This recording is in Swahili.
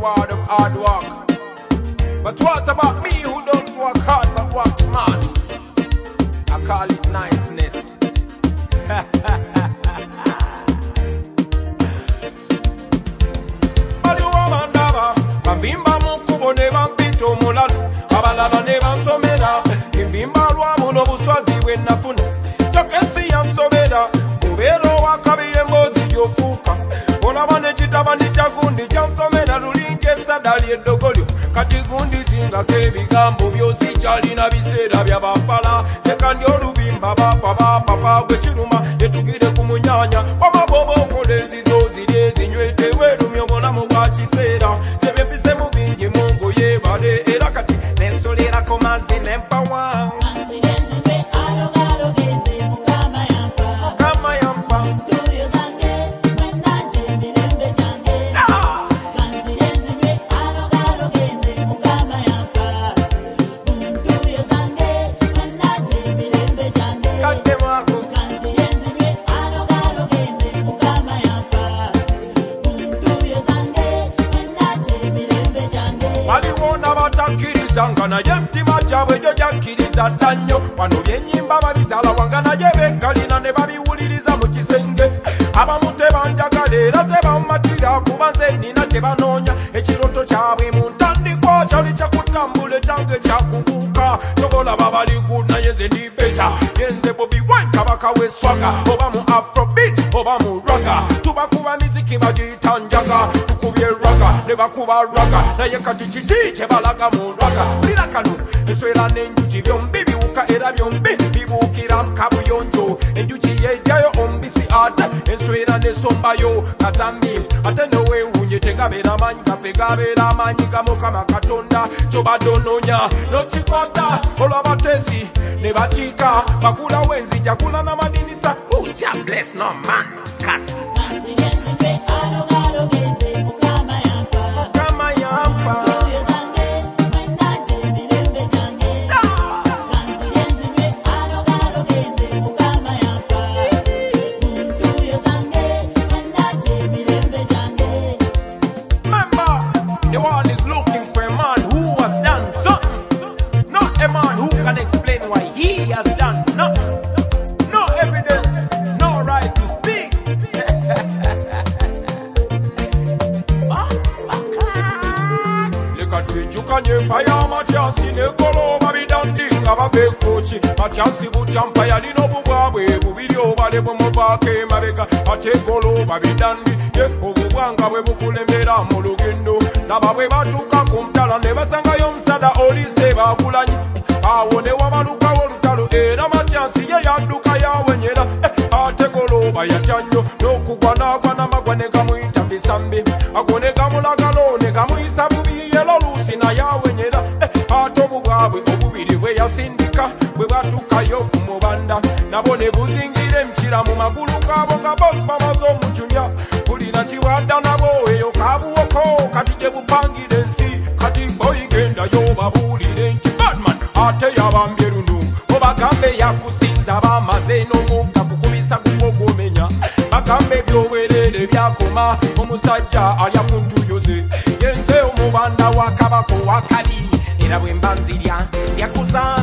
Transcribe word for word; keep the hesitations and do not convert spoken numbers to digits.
reward of hard work. But what about me who don't work hard but work smart? I call it niceness. Bimba mukubo ne bampito mulalo abalala ne bansomera kimbimba lwamu n'obuswazi bwe nafuna kyokesi yansobera mubeero wakabiye mbozi gyofuuka olaba ne kitaba ndi kyagundi kyansomera lulinga esada ly'eddogolyo kati gundi singako ebigambo byosi kyalina biseera bya bafala sekandi olubimba bafa bapapa gwe kiruma yetugire ku munyanya wamaboba okola ezizo ziri ezinywete weerumye obulamu bwa kiseera zebyempise mu bingi mungu yeebale era kati nensolerako mazzi nempawa naye mtima gyabwe gyo gyakkiriza dda nnyo wano byennyimba babizaala wanga naye beekalina ne babiwuliriza mu kisenge abamu tebanjagala era tebammatira kuba nze nnina kye banoonya ekiroto kyabwe mu ntandikwa kyali kyakutambula ekyange kyakubuuka tobolaba bali good naye nze ndi beta yenze Bobi Wine kabaka w'eswaga oba mu afrobeat oba mu raga tubakuba miziki bagiyita njaga tukubye raga ne bakuba raga naye kati kiki kye balaga mu raga lira kano enswera n'enjuki byombi biwuka era byombi bibuukira mu kabuyonjo enjuki yejjayo omubisi ate enswera n'esombayo kazambi ate noweewunye tegabeera amaanyi gaffe gabeera amaanyi ga Mukama Katonda kyobadde onoonya n'okikwata olw'abateesi ne bakiika bakulawo enzija kula n'amadinisa uja bless no man kasi Mukama yampa the world is looking for a man who has done something, not a man who can explain why he has done nothing. No evidence, no right to speak. Look at me, you can hear fire, Matiasi, Nekolo, Babi Dandi, Ababe Kochi, Matiasi, Butampaya, Lino Bubawe, Bubidio, Balebo Mobake, Mabeka, Atekolo, Babi Dandi, Yekobubanga, Webukulembera, Molugendo. Naba bwe batuuka ku mutala ne basangayo omusada olise bagulanyi awo ne wabalukawo olutalo era Matiasi ye yadduka yawenyera ate Goloba yatya nnyo n'okugwa n'agwa n'amagwa ne gamuyita mbisambi ago ne gamulagalo ne gamuyisa bubi yero luusi naye awenyera ate obubwabwe obubiri bwe yasindika bwe batuukayo ku mubanda nabo ne buzingira emikira mu magulu gaabo nga bosi bamaze omucunya bulina kibwadda nabo eyo kabuwoko kati gye bupangire ensi kati boyigendayo babuulire nti Batman ate yabambye luno obagambe yakusinza bamaze n'omugga kukubisa kugwogwomenya bagambe ebyobwerere byakoma omusajja alya ku ntuyoze yenze omubanda wa kabaka owakabi era bwe mba nzirya lyakuza